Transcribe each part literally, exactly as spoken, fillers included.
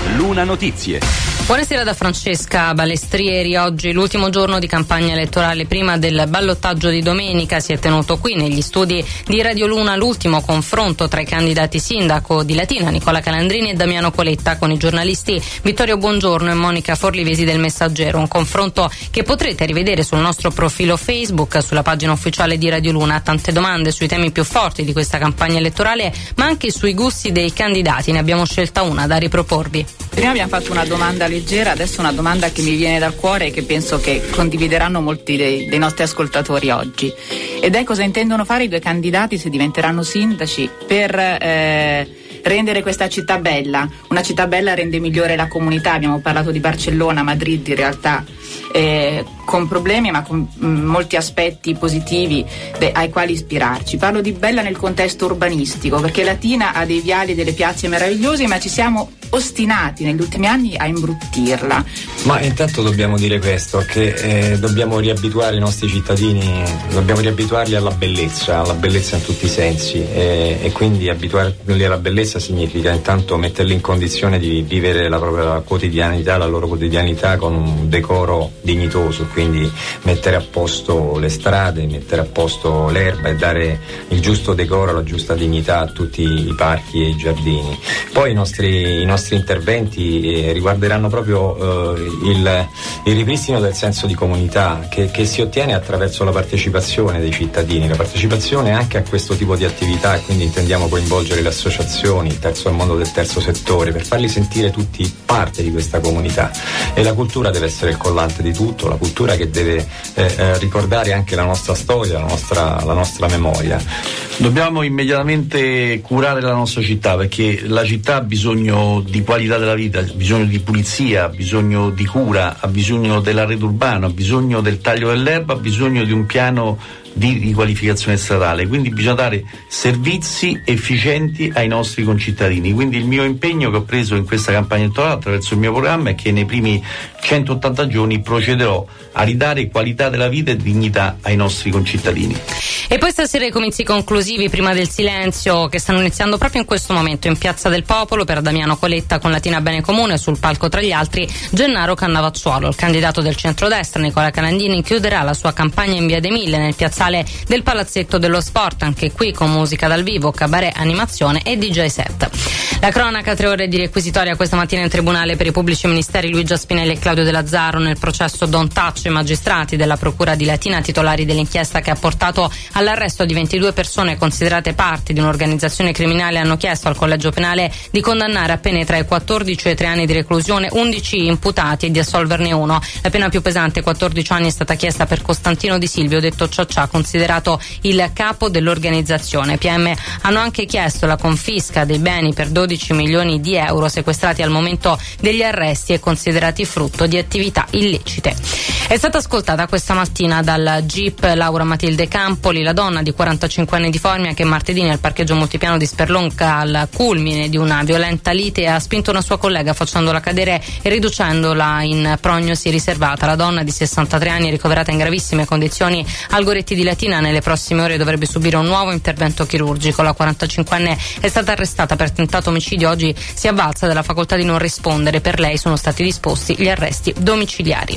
Luna Notizie. Buonasera da Francesca Balestrieri. Oggi l'ultimo giorno di campagna elettorale prima del ballottaggio di domenica. Si è tenuto qui negli studi di Radio Luna l'ultimo confronto tra i candidati sindaco di Latina, Nicola Calandrini e Damiano Coletta, con i giornalisti Vittorio Buongiorno e Monica Forlivesi del Messaggero. Un confronto che potrete rivedere sul nostro profilo Facebook, sulla pagina ufficiale di Radio Luna. Tante domande sui temi più forti di questa campagna elettorale, ma anche sui gusti dei candidati. Ne abbiamo scelta una da riproporvi. Prima abbiamo fatto una domanda leggera, adesso una domanda che mi viene dal cuore e che penso che condivideranno molti dei, dei nostri ascoltatori oggi. Ed è: cosa intendono fare i due candidati se diventeranno sindaci per eh, rendere questa città bella? Una città bella rende migliore la comunità. Abbiamo parlato di Barcellona, Madrid in realtà, eh, con problemi ma con mh, molti aspetti positivi de, ai quali ispirarci. Parlo di bella nel contesto urbanistico, perché Latina ha dei viali e delle piazze meravigliose, ma ci siamo ostinati negli ultimi anni a imbruttirla. Ma intanto dobbiamo dire questo, che eh, dobbiamo riabituare i nostri cittadini, dobbiamo riabituarli alla bellezza, alla bellezza in tutti i sensi, e, e quindi abituarli alla bellezza significa intanto metterli in condizione di vivere la propria quotidianità, la loro quotidianità con un decoro dignitoso, quindi mettere a posto le strade, mettere a posto l'erba e dare il giusto decoro, la giusta dignità a tutti i parchi e i giardini. Poi i nostri, i nostri interventi eh, riguarderanno proprio eh, il, il ripristino del senso di comunità che, che si ottiene attraverso la partecipazione dei cittadini, la partecipazione anche a questo tipo di attività, e quindi intendiamo coinvolgere le associazioni, il terzo il mondo del terzo settore, per farli sentire tutti parte di questa comunità. E la cultura deve essere il collante di tutto, la cultura che deve eh, eh, ricordare anche la nostra storia, la nostra, la nostra memoria. Dobbiamo immediatamente curare la nostra città, perché la città ha bisogno di qualità della vita, ha bisogno di pulizia, ha bisogno di cura, ha bisogno dell'arredo urbano, ha bisogno del taglio dell'erba, ha bisogno di un piano di riqualificazione stradale, quindi bisogna dare servizi efficienti ai nostri concittadini. Quindi il mio impegno che ho preso in questa campagna elettorale attraverso il mio programma è che nei primi centottanta giorni procederò a ridare qualità della vita e dignità ai nostri concittadini. E poi stasera i comizi conclusivi prima del silenzio, che stanno iniziando proprio in questo momento in Piazza del Popolo per Damiano Coletta con Latina Bene Comune, sul palco tra gli altri Gennaro Cannavacciuolo. Il candidato del centrodestra Nicola Calandrini chiuderà la sua campagna in Via dei Mille, nel piazzale del Palazzetto dello Sport, anche qui con musica dal vivo, cabaret, animazione e D J set. La cronaca: tre ore di requisitoria questa mattina in tribunale per i pubblici ministeri Luigi Spinelli e Claudio De Lazzaro nel processo Don't Touch. I magistrati della procura di Latina, titolari dell'inchiesta che ha portato all'arresto di ventidue persone considerate parte di un'organizzazione criminale, hanno chiesto al collegio penale di condannare a pene tra i quattordici e i tre anni di reclusione undici imputati e di assolverne uno. La pena più pesante, quattordici anni, è stata chiesta per Costantino Di Silvio, detto Ciaccià, considerato il capo dell'organizzazione. P M hanno anche chiesto la confisca dei beni per dodici milioni di euro sequestrati al momento degli arresti e considerati frutto di attività illecite. È stata ascoltata questa mattina dal G I P Laura Matilde Campoli, la donna di quarantacinque anni di Formia che martedì nel parcheggio multipiano di Sperlonca, al culmine di una violenta lite, ha spinto una sua collega facendola cadere e riducendola in prognosi riservata. La donna di sessantatré anni è ricoverata in gravissime condizioni al Goretti di Latina. Nelle prossime ore dovrebbe subire un nuovo intervento chirurgico. La quarantacinquenne è stata arrestata per tentato omicidio. Oggi si è avvalsa della facoltà di non rispondere. Per lei sono stati disposti gli arresti domiciliari.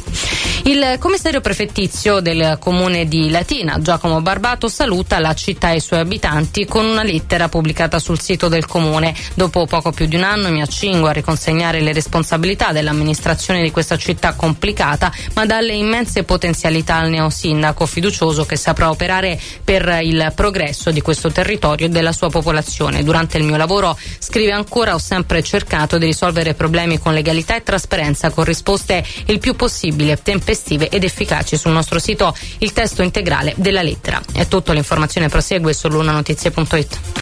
Il commissario prefettizio del comune di Latina, Giacomo Barbato, saluta la città e i suoi abitanti con una lettera pubblicata sul sito del comune. Dopo poco più di un anno mi accingo a riconsegnare le responsabilità dell'amministrazione di questa città complicata, ma dalle immense potenzialità al neosindaco, fiducioso che saprà operare per il progresso di questo territorio e della sua popolazione. Durante il mio lavoro, scrive ancora, ho sempre cercato di risolvere problemi con legalità e trasparenza, con risposte il più possibile tempestive ed efficaci. Sul nostro sito il testo integrale della lettera. È tutto, l'informazione prosegue su lunanotizie punto it.